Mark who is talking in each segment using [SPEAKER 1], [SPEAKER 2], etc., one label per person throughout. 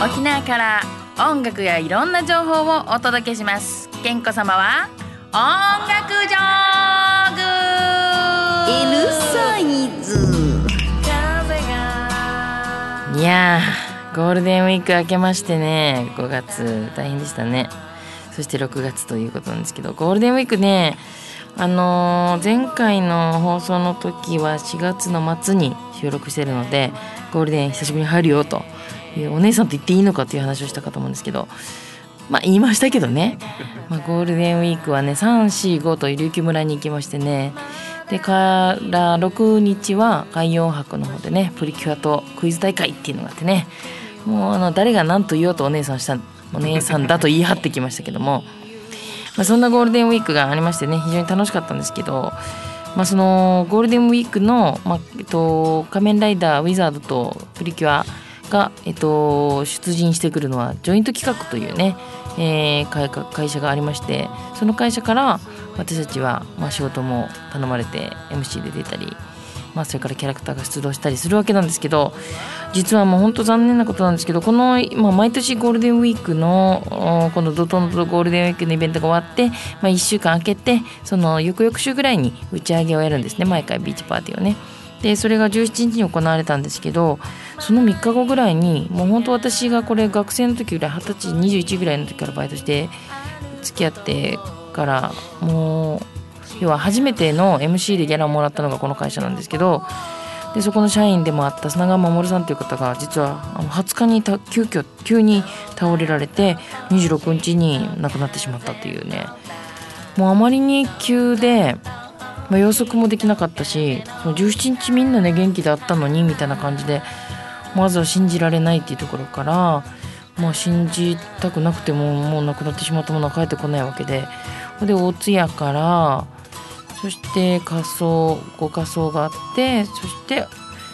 [SPEAKER 1] 沖縄から音楽やいろんな情報をお届けします。けんこ様は音楽ジョーグ
[SPEAKER 2] L サイズ。
[SPEAKER 1] いやー、ゴールデンウィーク明けましてね、5月大変でしたね。そして6月ということなんですけど、ゴールデンウィークね、前回の放送の時は4月の末に収録してるので、ゴールデン久しぶりに入るよという、お姉さんと言っていいのかという話をしたかと思うんですけど、言いましたけどね、ゴールデンウィークはね3、4、5と琉球村に行きましてね、でから6日は海洋博の方でね、プリキュアとクイズ大会っていうのがあってね、もう誰が何と言おうとお姉さんだと言い張ってきましたけども、そんなゴールデンウィークがありましてね、非常に楽しかったんですけど、そのゴールデンウィークの、仮面ライダーウィザードとプリキュアが、出陣してくるのはジョイント企画というね、会社がありまして、その会社から私たちは、仕事も頼まれて MC で出たり、それからキャラクターが出動したりするわけなんですけど、実はもう本当残念なことなんですけど、この、毎年ゴールデンウィークのこの怒涛のゴールデンウィークのイベントが終わって、1週間空けて、その翌々週ぐらいに打ち上げをやるんですね、毎回ビーチパーティーをね。でそれが17日に行われたんですけど、その3日後ぐらいに、もう本当私がこれ学生の時ぐらい、20歳21ぐらいの時からバイトして付き合ってから、もう要は初めての MC でギャラをもらったのがこの会社なんですけど、でそこの社員でもあった砂川守さんという方が、実は20日に急に倒れられて、26日に亡くなってしまったというね、もうあまりに急で、予測もできなかったし、その17日みんなね元気であったのにみたいな感じで、まずは信じられないっていうところから、信じたくなくても、もう亡くなってしまったものは帰ってこないわけで、大津屋から、そしてご火葬があって、そして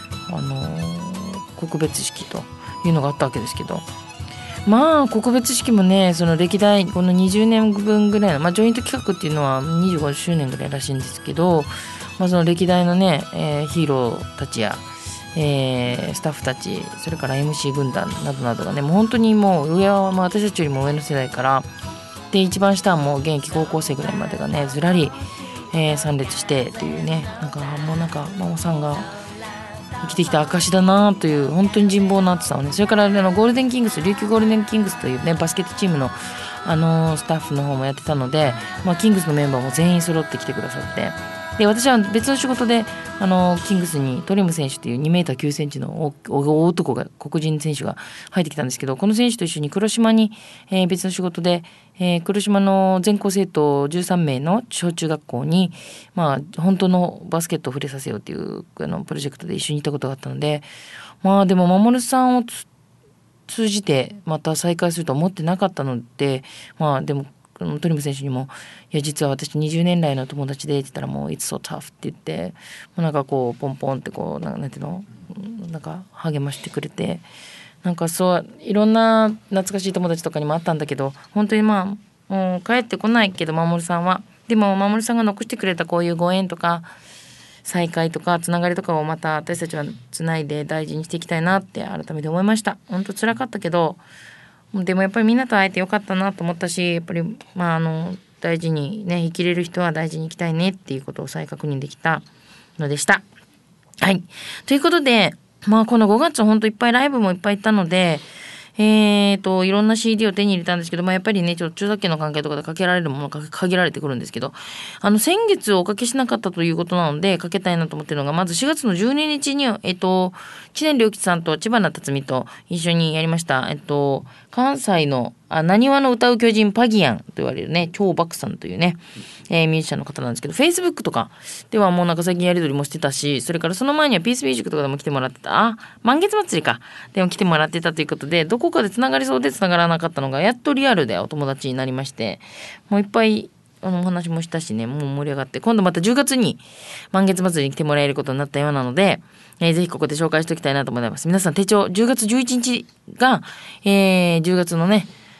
[SPEAKER 1] 告別式というのがあったわけですけど、告別式もね、その歴代この20年分ぐらいの、ジョイント企画っていうのは25周年ぐらいらしいんですけど、その歴代のね、ヒーローたちや、スタッフたち、それから MC 軍団などなどがね、もう本当にもう上は、私たちよりも上の世代から、で一番下はもう現役高校生ぐらいまでがね、ずらり、参列してというね、ママさんが生きてきた証だなという、本当に人望の厚さをね。それからゴールデンキングス、琉球ゴールデンキングスというね、バスケットチームのスタッフの方もやってたので、キングスのメンバーも全員揃ってきてくださって、で私は別の仕事でキングスにトリム選手っていう2メーター9センチの大男が、黒人選手が入ってきたんですけど、この選手と一緒に黒島に、別の仕事で、黒島の全校生徒13名の小中学校に、本当のバスケットを触れさせようっていうプロジェクトで一緒に行ったことがあったので、でも守さんを通じてまた再会するとは思ってなかったので、でもトリム選手にも、いや実は私20年来の友達でって言ったら、もう It's so tough って言って、ポンポンってなんていうの、励ましてくれて、そういろんな懐かしい友達とかにもあったんだけど、本当にもう帰ってこないけど、守さんはでも守さんが残してくれたこういうご縁とか再会とかつながりとかを、また私たちはつないで大事にしていきたいなって改めて思いました。本当辛かったけど、でもやっぱりみんなと会えてよかったなと思ったし、やっぱり大事にね、生きれる人は大事に生きたいねっていうことを再確認できたのでした。はい、ということで、この5月は本当いっぱいライブもいっぱい行ったので、いろんな CD を手に入れたんですけど、やっぱりね、ちょっと著作権の関係とかでかけられるものが限られてくるんですけど、先月おかけしなかったということなのでかけたいなと思ってるのが、まず4月の12日に知念良吉さんと知花辰巳と一緒にやりました、関西の浪速の歌う巨人パギアンと言われるね、超バクさんというね、ミュージシャンの方なんですけど、Facebook とかではもう最近やり取りもしてたし、それからその前にはピースミュージックとかでも来てもらってた、満月祭りかでも来てもらってたということで、どこかでつながりそうでつながらなかったのが、やっとリアルでお友達になりまして、もういっぱいお話もしたしね、もう盛り上がって、今度また10月に満月祭りに来てもらえることになったようなので、ぜひここで紹介しておきたいなと思います。皆さん手帳10月11日が、10月のね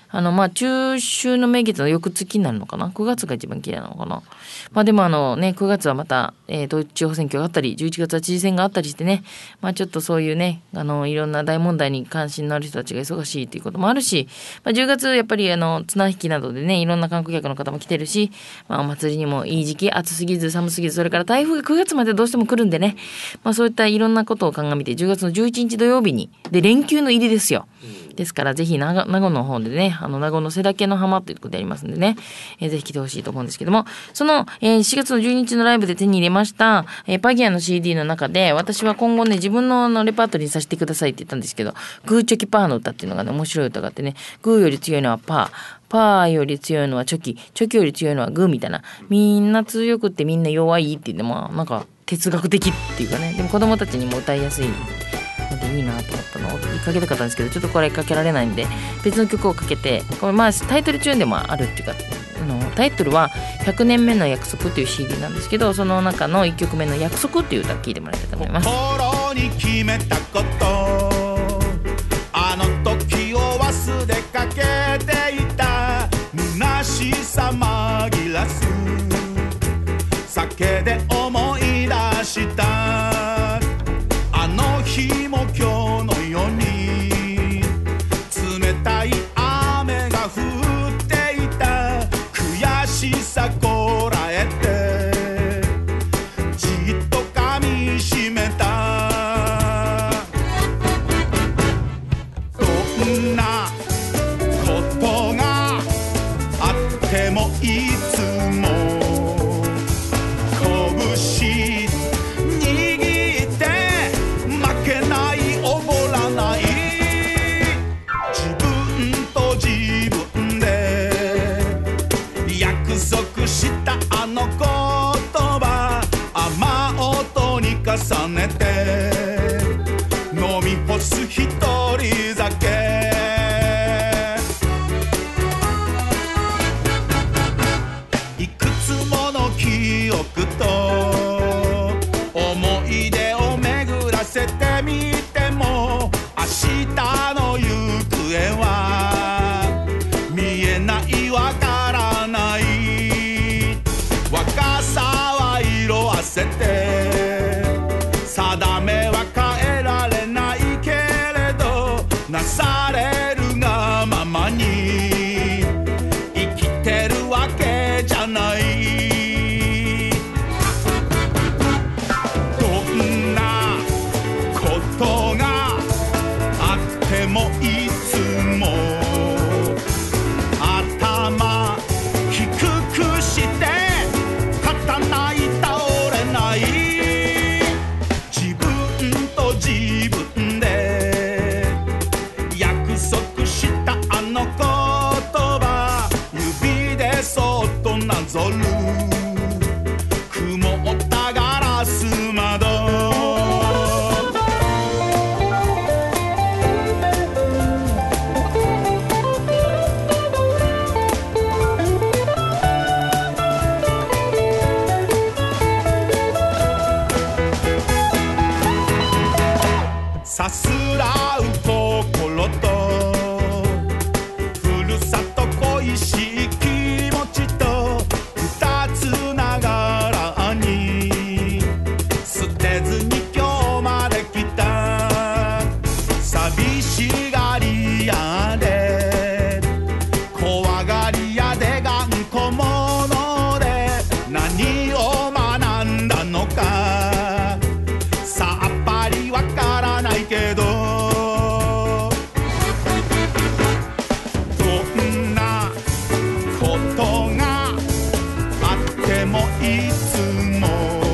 [SPEAKER 1] 中秋の名月の翌月になるのかな。9月が一番綺麗なのかな。でも9月はまた、統一地方選挙があったり、11月は知事選があったりしてね、ちょっとそういうね、いろんな大問題に関心のある人たちが忙しいということもあるし、10月やっぱり綱引きなどでね、いろんな観光客の方も来てるし、お祭りにもいい時期、暑すぎず寒すぎず、それから台風が9月までどうしても来るんでね、そういったいろんなことを鑑みて、10月の11日土曜日に、で、連休の入りですよ。ですから、ぜひ名護の方でね、名護の瀬岳の浜ということでありますんでね、ぜひ来てほしいと思うんですけども、その、4月の12日のライブで手に入れました、パギアの CD の中で、私は今後ね、自分のレパートリーにさせてくださいって言ったんですけど、グーチョキパーの歌っていうのがね、面白い歌があってね、グーより強いのはパーより強いのはチョキより強いのはグーみたいな、みんな強くってみんな弱いって言って、なんか哲学的っていうかね、でも子供たちにも歌いやすいのでいいなと思ったのを言いかけたかったんですけど、ちょっとこれかけられないんで別の曲をかけて、これタイトルチューンでもあるっていうか、タイトルは100年目の約束っていう CD なんですけど、その中の1曲目の約束っていう歌を聴いてもらいたいと思います。
[SPEAKER 3] 心に決めたこと、あの時を忘れかけていた虚しさ紛らす酒で思い出した、あの日も今日のように冷たい雨が降っていた、悔しさこらえてじっと噛みしめた、どんなことがあってもいつも拳握って負けないおごらない、自分と自分で約束したあの言葉、雨音に重ねて飲み干す一人酒、いくつもの記憶と思い出を巡らせてみても、明日の行方は見えないわからない、若さは色あせて定めは変えられないけれど、なされるがままに生きてるわけじゃない、どんなことがあってもいつも頭低くして立たない倒れない、自分と自分で約束したあの言葉、指でそっとなぞる曇ったガラス窓、さすらう心とふるさと恋しい気持ちと二つながらに捨てずに今日まで来た、寂しがり屋で怖がり屋で頑固者で何を学んだのかさっぱりわからないけど、どんなことがあってもいつも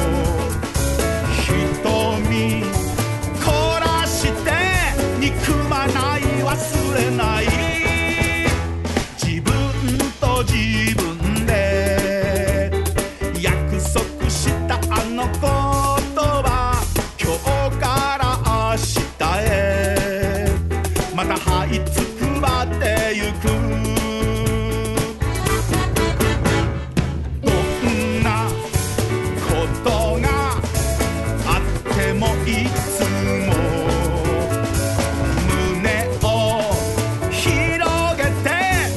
[SPEAKER 3] 瞳凝らして憎まない忘れない、自分と自分で約束したあの言葉、今日から明日へまた這いつくばってゆく、どんなことがあってもいつも胸を広げて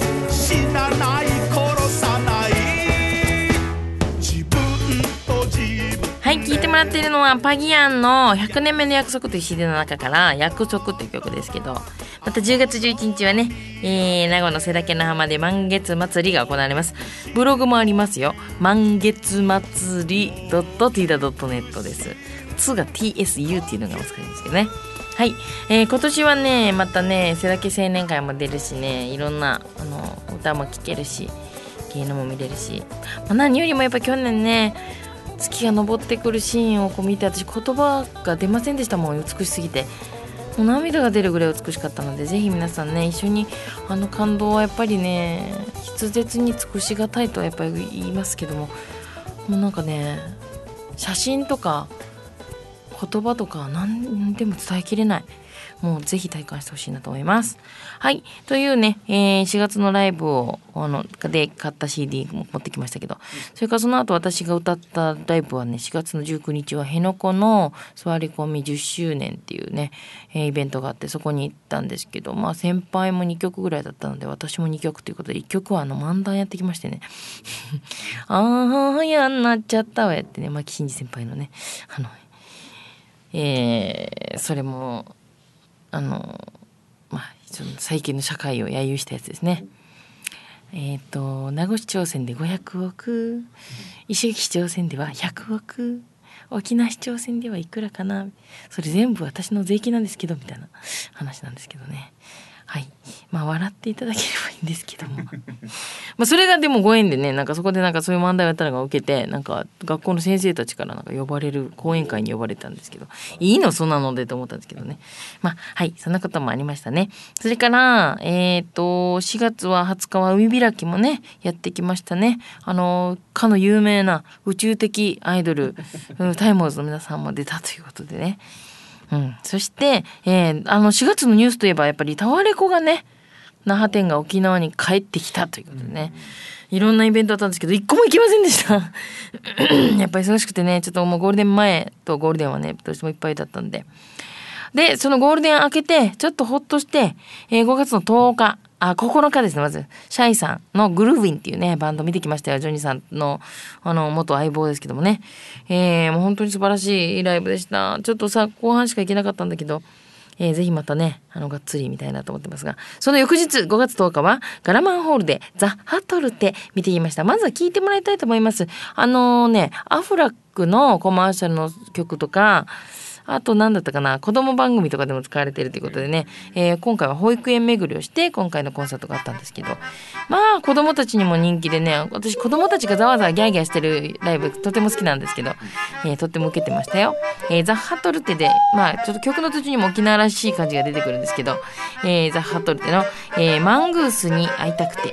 [SPEAKER 1] らっているのはパギアンの100年目の約束という CD の中から約束という曲ですけど、また10月11日はね、名護の瀬岳の浜で満月祭りが行われます。ブログもありますよ。満月祭り .tida.net です。2が TSU っていうのが難しいんですけどね。はい、今年はねまたね瀬岳青年会も出るしね、いろんな歌も聴けるし芸能も見れるし、何よりもやっぱ去年ね月が昇ってくるシーンをこう見て、私言葉が出ませんでしたもん、美しすぎて。もう涙が出るぐらい美しかったので、ぜひ皆さんね一緒に感動はやっぱりね筆舌に尽くしがたいとはやっぱり言いますけども、もうなんかね写真とか言葉とか何でも伝えきれない。もうぜひ体感してほしいなと思います。はい、というね、4月のライブをで買った CD も持ってきましたけど、それからその後私が歌ったライブはね4月の19日は辺野古の座り込み10周年っていうね、イベントがあって、そこに行ったんですけど、先輩も2曲ぐらいだったので私も2曲ということで、1曲は漫談やってきましてねああやんなっちゃったわやってね、牧真二先輩のねそれも最近の社会を揶揄したやつですね。名護市長選で500億、石垣市長選では100億、沖縄市長選ではいくらかな、それ全部私の税金なんですけどみたいな話なんですけどね。はい、笑っていただければいいんですけどもそれがでもご縁でね、そこでそういう漫談をやったのが受けて、学校の先生たちから呼ばれる講演会に呼ばれたんですけど、いいのそんなのでと思ったんですけどね。はい、そんなこともありましたね。それから4月は20日は海開きもねやってきましたね。かの有名な宇宙的アイドルタイムーズの皆さんも出たということでね。そして、4月のニュースといえばやっぱりタワレコがね那覇店が沖縄に帰ってきたということでね、いろんなイベントあったんですけど一個も行きませんでしたやっぱり忙しくてね、ちょっともうゴールデン前とゴールデンはねどうしてもいっぱいだったんで、そのゴールデン明けてちょっとほっとして、5月の10日9日ですね。まずシャイさんのグルーヴィンっていうねバンド見てきましたよ。ジョニーさんの元相棒ですけどもね、もう本当に素晴らしいライブでした。ちょっと後半しか行けなかったんだけど、ぜひまたねがっつり見たいなと思ってますが、その翌日5月10日はガラマンホールでザ・ハトルテ見てきました。まずは聴いてもらいたいと思います。アフラックのコマーシャルの曲とか、あと何だったかな、子供番組とかでも使われているということでね、今回は保育園巡りをして今回のコンサートがあったんですけど、子供たちにも人気でね、私子供たちがざわざわギャーギャーしてるライブとても好きなんですけど、とっても受けてましたよ。ザ・ハトルテでちょっと曲の途中にも沖縄らしい感じが出てくるんですけど、ザ・ハトルテの、マングースに会いたくて。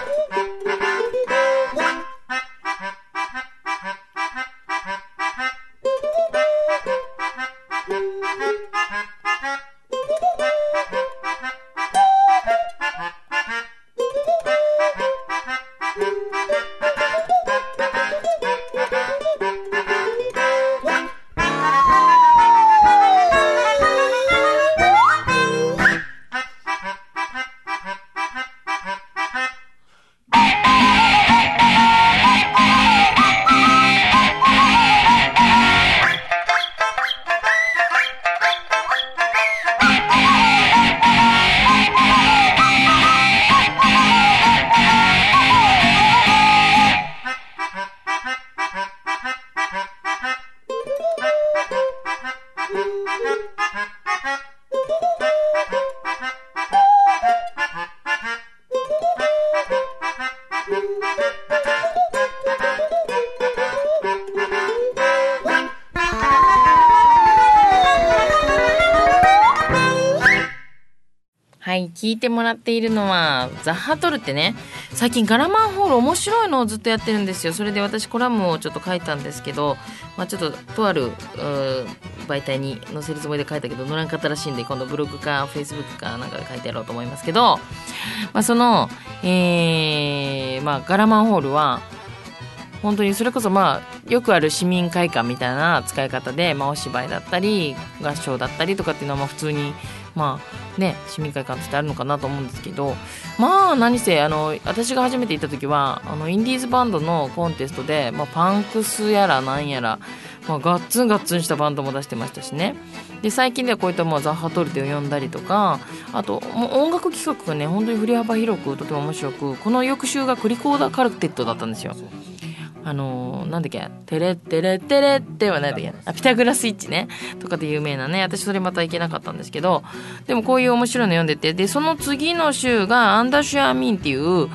[SPEAKER 1] はい、聞いてもらっているのはザ・ハトルってね、最近ガラマンホール面白いのをずっとやってるんですよ。それで私コラムをちょっと書いたんですけど、ちょっととある媒体に載せるつもりで書いたけど載らんかったらしいんで、今度ブログかフェイスブックかなんかで書いてやろうと思いますけど、その、ガラマンホールは本当にそれこそよくある市民会館みたいな使い方で、お芝居だったり合唱だったりとかっていうのは普通に市民会館としてあるのかなと思うんですけど、何せ私が初めて行った時はインディーズバンドのコンテストで、パンクスやらなんやらガッツンしたバンドも出してましたしね。で最近ではこういったザッハトルテを呼んだりとか、あともう音楽企画がね本当に振り幅広くとても面白く、この翌週がクリコーダーカルテットだったんですよ。なんだっけ、テレテレテレっては何だっけ、ピタグラスイッチねとかで有名なね、私それまた行けなかったんですけど、でもこういう面白いの読んでて、でその次の週がアンダーシュアーミンっていう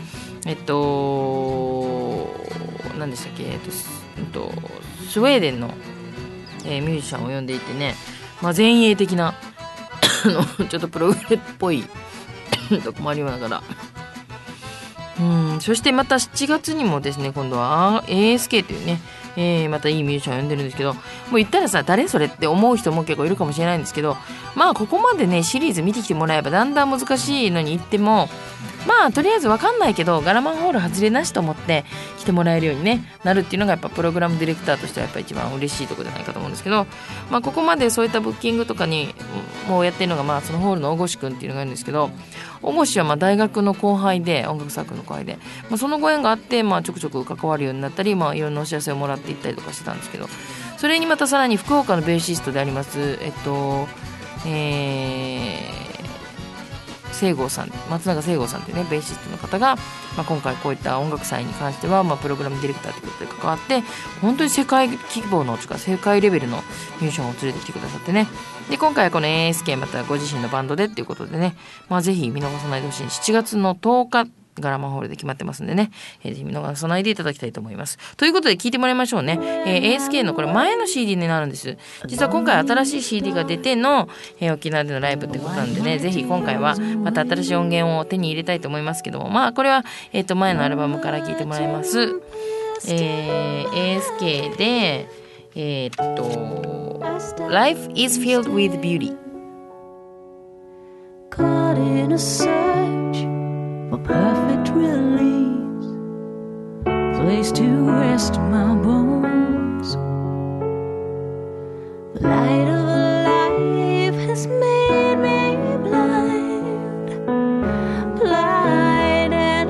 [SPEAKER 1] 何でしたっけ、スウェーデンの、ミュージシャンを呼んでいてね、前衛的なちょっとプログレっぽいとこもありながら、そしてまた7月にもですね、今度は ASK というね、またいいミュージシャンを呼んでるんですけど、もう言ったらさ、誰それって思う人も結構いるかもしれないんですけど、ここまでねシリーズ見てきてもらえばだんだん難しいのに言っても、とりあえず分かんないけどガラマンホール外れなしと思って来てもらえるように、ね、なるっていうのがやっぱプログラムディレクターとしてはやっぱ一番嬉しいところじゃないかと思うんですけど、ここまでそういったブッキングとかにもうやってるのが、そのホールの大越くんっていうのがいるんですけど、大越は大学の後輩で、音楽サークルの後輩で、そのご縁があって、ちょくちょく関わるようになったり、いろんなお知らせをもらっていったりとかしてたんですけど、それにまたさらに福岡のベーシストであります聖郷さん、松永聖郷さんというねベーシストの方が、今回こういった音楽祭に関しては、プログラムディレクターということで関わって、本当に世界規模のとか世界レベルのミュージシャンを連れてきてくださってね、で今回はこの ASK またご自身のバンドでっていうことでね、ぜひ見逃さないでほしい。7月の10日ガラマンホールで決まってますんでね、ぜひ見逃さないでいただきたいと思います。ということで聞いてもらいましょうね。ASK のこれ前の CD になるんです。実は今回新しい CD が出ての、沖縄でのライブってことなんでね、ぜひ今回はまた新しい音源を手に入れたいと思いますけども、これは、前のアルバムから聞いてもらいます。ASK でLife is filled with beauty。
[SPEAKER 4] Caught in a surge for perfect release, place to rest my bones. The light of life has made me blind, blind and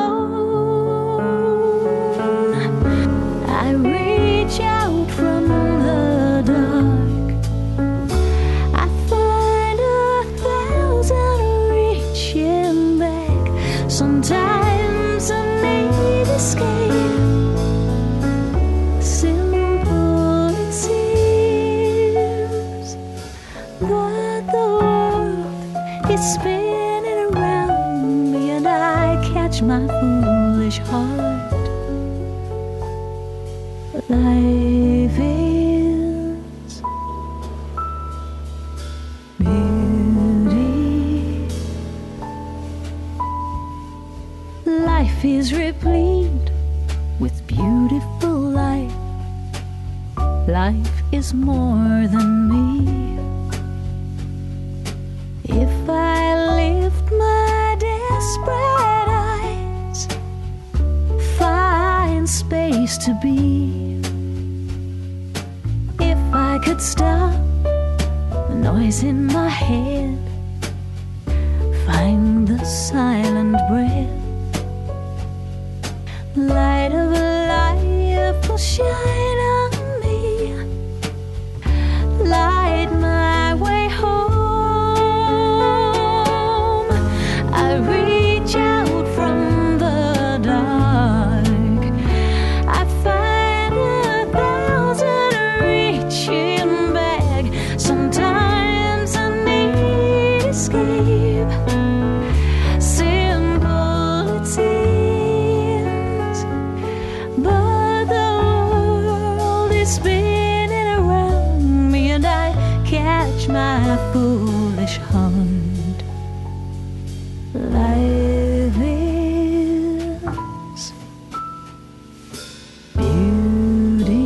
[SPEAKER 4] alone. I reach out from the dark, I find 1,000 reaching back. Sometimes I need escape, simple it seems, but the world is spinning around me and I catch my foolish heart. Life is beauty. Life is replete with beautiful life. Life is more than me. If I lift my desperate eyes, find space to be. If I could stop the noise in my head, find the silent breath, light of life will shine on me, light my way home. I reach out from the dark, I find 1,000 reaching back. Sometimes I need escape, simple it seems, but the world is spinning around me and I catch my foolish hand. Life is beauty.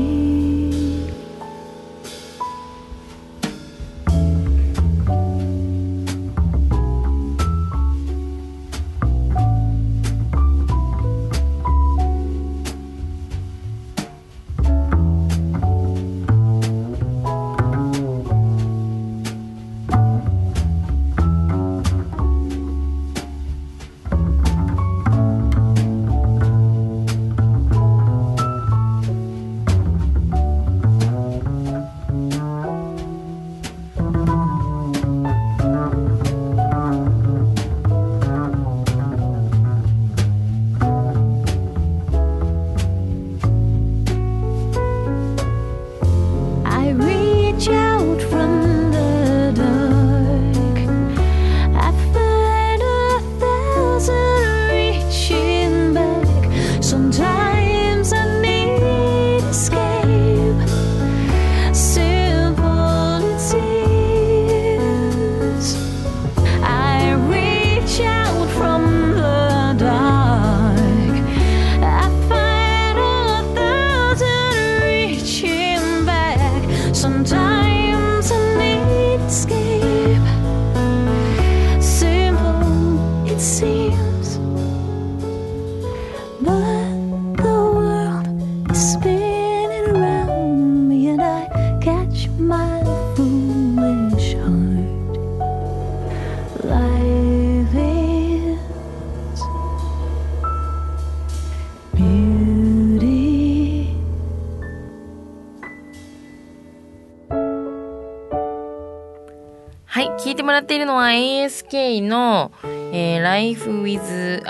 [SPEAKER 4] seems, but the world is spinning around me and I catch my foolish heart. Life is beauty.
[SPEAKER 1] はい、聞いてもらっているのは ASK の、Life is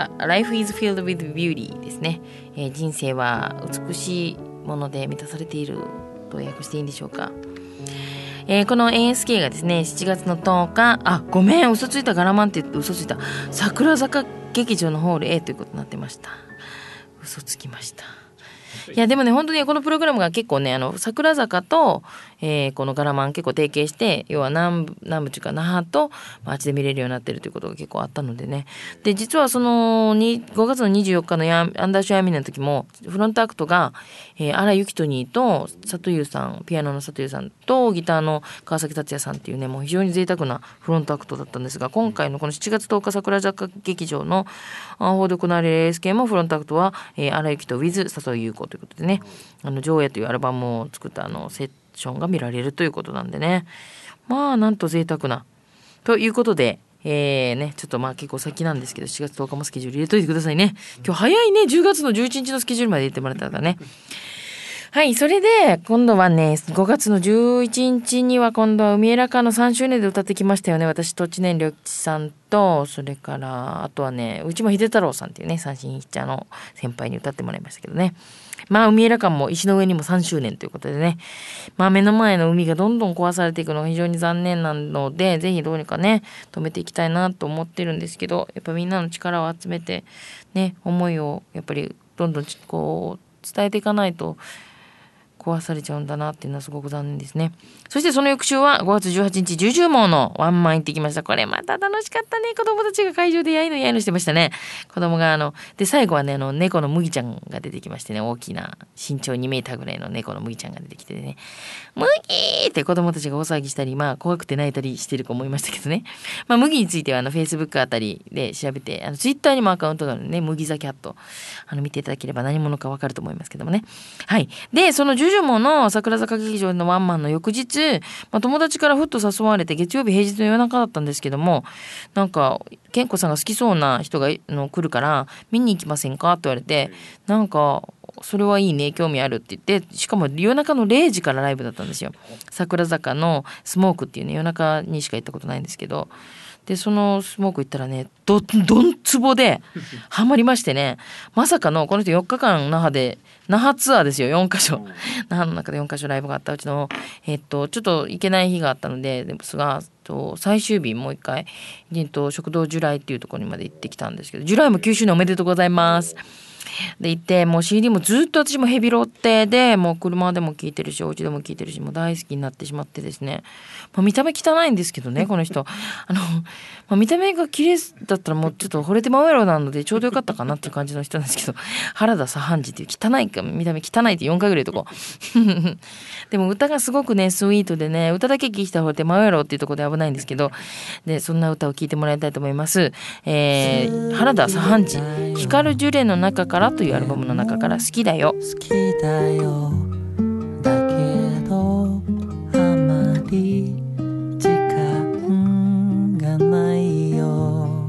[SPEAKER 1] filled with beauty ですね、人生は美しいもので満たされていると訳していいんでしょうか。この ASK がですね7月の10日ごめん嘘ついたガラマンって言って嘘ついた桜坂劇場のホール A ということになってました。嘘つきました。いやでもね本当にこのプログラムが結構ね桜坂と、このガラマン結構提携して要は南部というか那覇とあっちで見れるようになってるということが結構あったのでね。で実はその5月の24日のアンダーシュアミネの時もフロントアクトが、荒井由紀とにと佐藤優さんピアノの佐藤優さんとギターの川崎達也さんっていうねもう非常に贅沢なフロントアクトだったんですが今回のこの7月10日桜坂劇場の方で行われる ASK もフロントアクトは、荒井由紀と with 佐藤優子ということでね上映というアルバムを作ったセッションが見られるということなんでねまあなんと贅沢なということでねちょっとまあ結構先なんですけど7月10日もスケジュール入れといてくださいね。今日早いね10月の11日のスケジュールまで入れてもらったからね。はいそれで今度はね5月の11日には今度は海エラカーの3周年で歌ってきましたよね。私と知念良吉さんとそれからあとはね内間秀太郎さんっていうね三振一茶の先輩に歌ってもらいましたけどね。まあ海エラカーも石の上にも3周年ということでねまあ目の前の海がどんどん壊されていくのが非常に残念なのでぜひどうにかね止めていきたいなと思ってるんですけどやっぱみんなの力を集めてね思いをやっぱりどんどんこう伝えていかないと壊されちゃうんだなっていうのはすごく残念ですね。そしてその翌週は5月18日ジュジュモーのワンマン行ってきました。これまた楽しかったね。子供たちが会場でやいのしてましたね。子供がで最後はね猫の麦ちゃんが出てきましてね大きな身長2メーターぐらいの猫の麦ちゃんが出てきてね麦って子供たちが大騒ぎしたりまあ怖くて泣いたりしてる子もいましたけどね。まあ麦についてはFacebook あたりで調べてTwitter にもアカウントがあるのでね麦ザキャット見ていただければ何者かわかると思いますけどもね。はいでそのジュジュモの桜坂劇場のワンマンの翌日、友達からふっと誘われて月曜日平日の夜中だったんですけどもなんか健子さんが好きそうな人が来るから見に行きませんかって言われてなんかそれはいいね興味あるって言ってしかも夜中の0時からライブだったんですよ。桜坂のスモークっていうね夜中にしか行ったことないんですけどでそのスモーク行ったらねどんつぼでハマりましてねまさかのこの人4日間那覇ツアーですよ4カ所那覇の中で4カ所ライブがあったうちのちょっと行けない日があったのでですが最終日もう一回食堂ジュライっていうところにまで行ってきたんですけどジュライも9周年おめでとうございますで行ってもう CD もずっと私もヘビロってでもう車でも聴いてるしお家でも聴いてるしもう大好きになってしまってですね、見た目汚いんですけどねこの人見た目が綺麗だったらもうちょっと惚れてまうやろなのでちょうどよかったかなっていう感じの人なんですけど原田左半次っていう汚いか見た目汚いって4回ぐらいとこでも歌がすごくねスイートでね歌だけ聴いた方でまうやろっていうところで危ないんですけどでそんな歌を聴いてもらいたいと思います。原田左半次光るジュレの中からというアルバムの中から好きだよ
[SPEAKER 5] 好きだよだけどあまり時間がないよ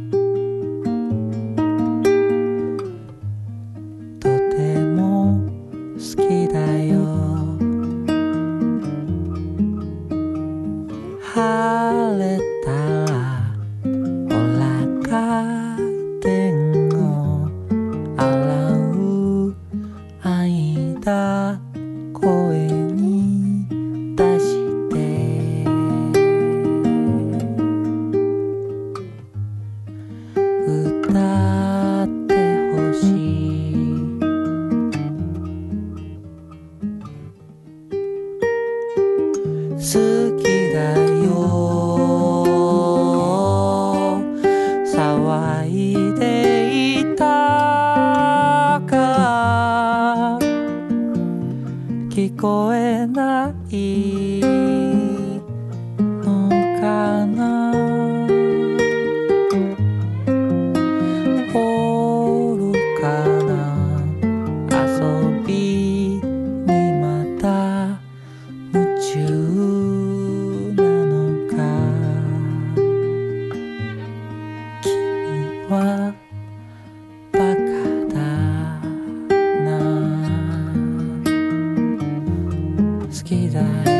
[SPEAKER 5] とても好きだよ晴れたらほらカーテンを洗う間声に出して歌ってほしい好きだよ騒いでいたか聞こえないのかなはバカだな好きだよ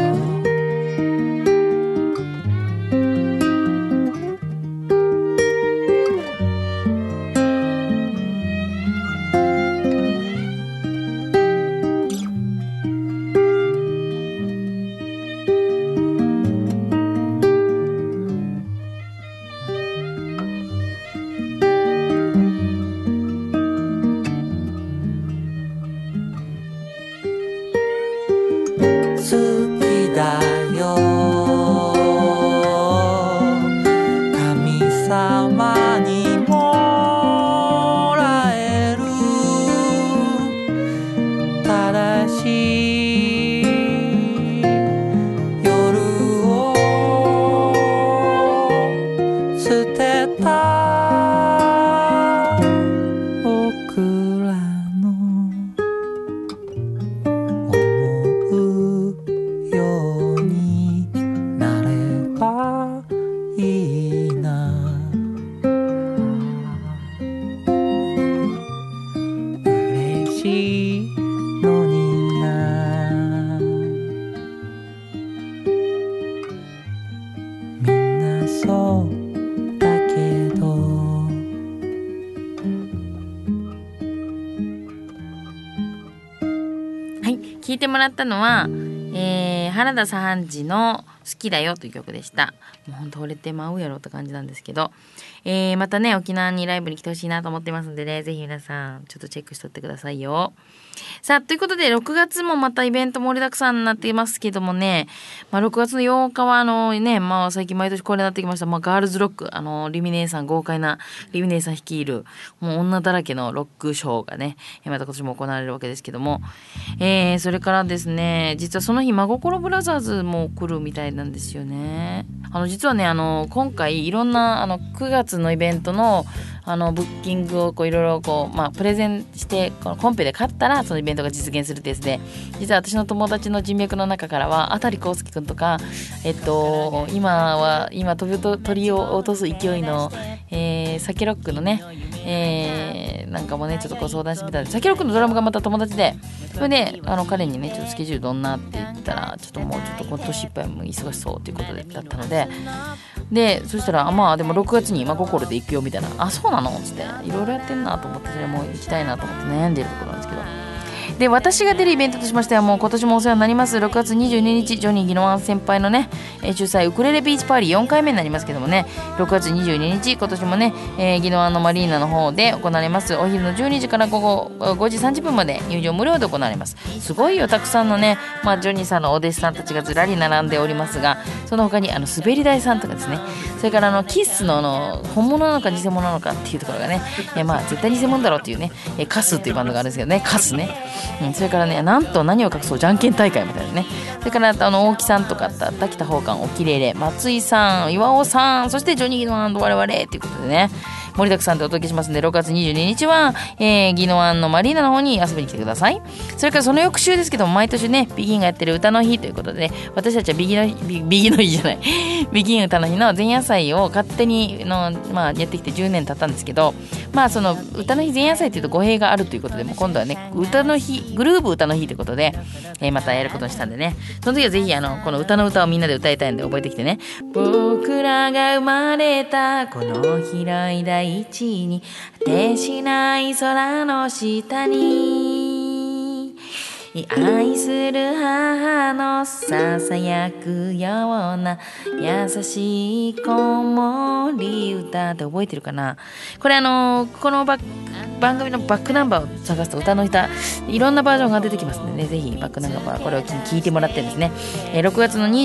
[SPEAKER 1] 聞いてもらったのは、原田さんじの好きだよという曲でした。もうほんと惚れてまうやろって感じなんですけど、またね沖縄にライブに来てほしいなと思ってますんでね、ぜひ皆さんちょっとチェックしとってくださいよ。さあということで6月もまたイベント盛りだくさんになっていますけどもね、6月の8日は最近毎年これになってきました、ガールズロックリミネーさん、豪快なリミネーさん率いるもう女だらけのロックショーがねまた今年も行われるわけですけども、それからですね、実はその日真心ブラザーズも来るみたいなんですよね。実はね今回いろんな9月のイベントのブッキングをいろいろプレゼンしてこのコンペで勝ったらそのイベントが実現するってやつで、実は私の友達の人脈の中からはあたりこうすけくんとか今鳥を落とす勢いのサケロックのねなんかもねちょっと相談してみたんで、サケロックのドラムがまた友達で、それで彼にねちょっとスケジュールどんなって言ったら、ちょっともうちょっと今年いっぱいも忙しそうということだったので、そしたらでも6月に真心で行くよみたいな、そうなのっつっていろいろやってんなと思って、それも行きたいなと思って悩んでるところなんですけど、で私が出るイベントとしましてはもう今年もお世話になります6月22日ジョニー・ギノワン先輩のね主催ウクレレビーチパーリー4回目になりますけどもね、6月22日今年もね、ギノワンのマリーナの方で行われます。お昼の12時から午後5時30分まで入場無料で行われます。すごいよ、たくさんのね、ジョニーさんのお弟子さんたちがずらり並んでおりますが、その他に滑り台さんとかですね、それからキッスの本物なのか偽物なのかっていうところがね、絶対偽物だろうっていうね、カスっていうバンドがあるんですけどね、カスね、それからね、なんと何を隠そうじゃんけん大会みたいなね、それから大木さんとか滝田宝冠、おきれいれ、松井さん、岩尾さん、そしてジョニー・ギノワンと我々ということでね、盛りだくさんでお届けしますので、6月22日は、ギノワンのマリーナの方に遊びに来てください。それからその翌週ですけども、毎年ねビギンがやってる歌の日ということで、私たちはビギの日じゃないビギン歌の日の前夜祭を勝手にやってきて10年経ったんですけど、その歌の日前夜祭というと語弊があるということで、もう今度はね歌の日、グルーブ歌の日ということで、またやることにしたんでね、その時はぜひこの歌の歌をみんなで歌いたいんで覚えてきてね。僕らが生まれたこの広い大地に果てしない空の下に愛する母のささやくような優しい子守歌って覚えてるかな。これこの番組のバックナンバーを探すと歌の歌いろんなバージョンが出てきますので、ね、ぜひバックナンバーこれを聞いてもらってですね、6月の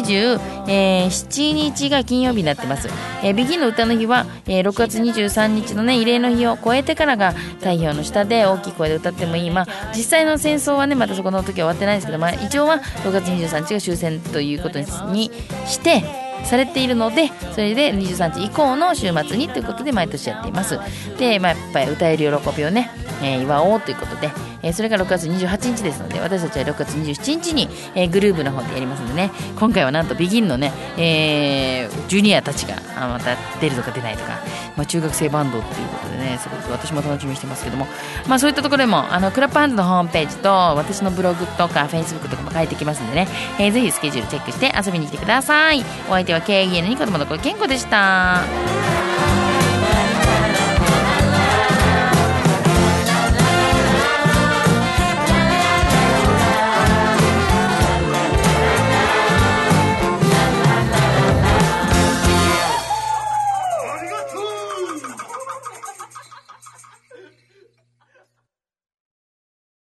[SPEAKER 1] 27日が金曜日になってます。ビギンの歌の日は、6月23日のね慰霊の日を超えてからが太陽の下で大きい声で歌ってもいい。実際の戦争はねまたそこの時は終わってないんですけど、一応は6月23日が終戦ということにして、 されているので、それで23日以降の週末にということで毎年やっています。で、やっぱり歌える喜びをね、祝おうということで、それが6月28日ですので、私たちは6月27日に、グルーブの方でやりますのでね、今回はなんとビギンのね、ジュニアたちがまた出るとか出ないとか、中学生バンドっていうことでね、すごく私も楽しみにしてますけども、そういったところでもクラップハンズのホームページと私のブログとかフェイスブックとかも書いてきますんでね、ぜひスケジュールチェックして遊びに来てください。お相手は KEN に子供の声健吾でした。